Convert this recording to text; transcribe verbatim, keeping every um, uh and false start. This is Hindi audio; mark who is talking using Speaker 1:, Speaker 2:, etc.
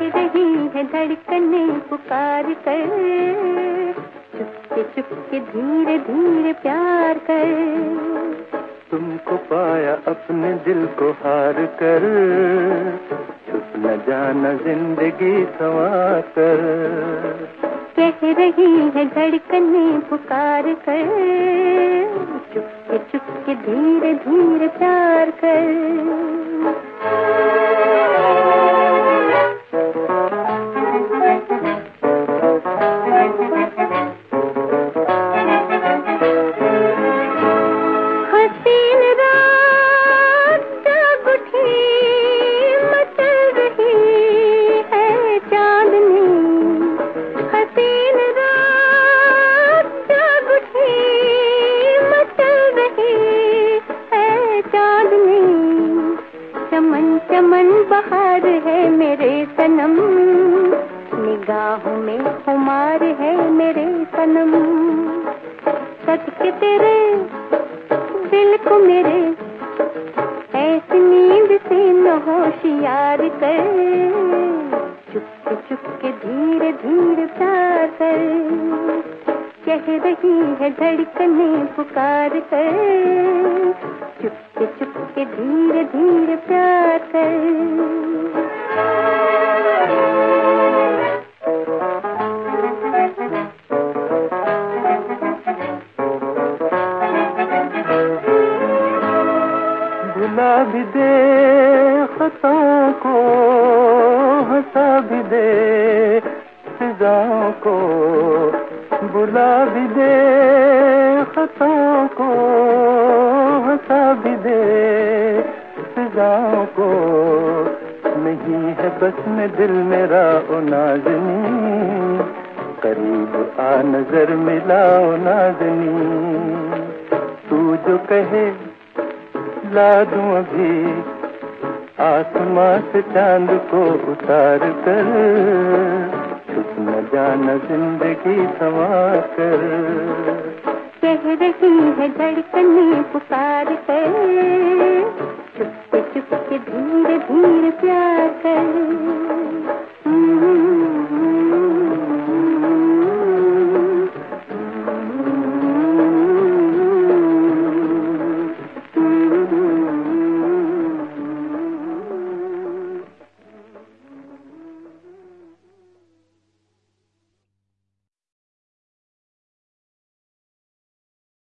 Speaker 1: रही है धड़कने पुकार कर, चुपके चुपके धीरे धीरे प्यार कर।
Speaker 2: तुमको पाया अपने दिल को हार कर, छुप न जाना जिंदगी संवार कर।
Speaker 1: कह रही है धड़कने पुकार कर, चुपके चुपके धीरे धीरे प्यार कर। चमन बहार है मेरे सनम, निगाहों में खुमार है मेरे सनम। सदके तेरे दिल को मेरे, ऐसी नींद से न होशियार कर, चुपके चुपके धीरे धीरे प्यार कर। कह रही है धड़कने पुकार कर, चुपके चुपके धीरे धीरे प्यार कर।
Speaker 2: भुला भी दे खताओं को, हंसा भी दे फिजाओं को, बुला भी दे खताओं को, हंसा भी दे फिजाओं को। नहीं है बस में दिल मेरा ओ नाज़नी, करीब आ नजर मिलाओ नाज़नी। तू जो कहे ला दूं अभी, आसमां से चांद को उतार कर, छुप न जाना जिंदगी संवार कर।
Speaker 1: कह रही है धड़कने पुकार कर, चुपके चुपके धीरे धीरे प्यार कर।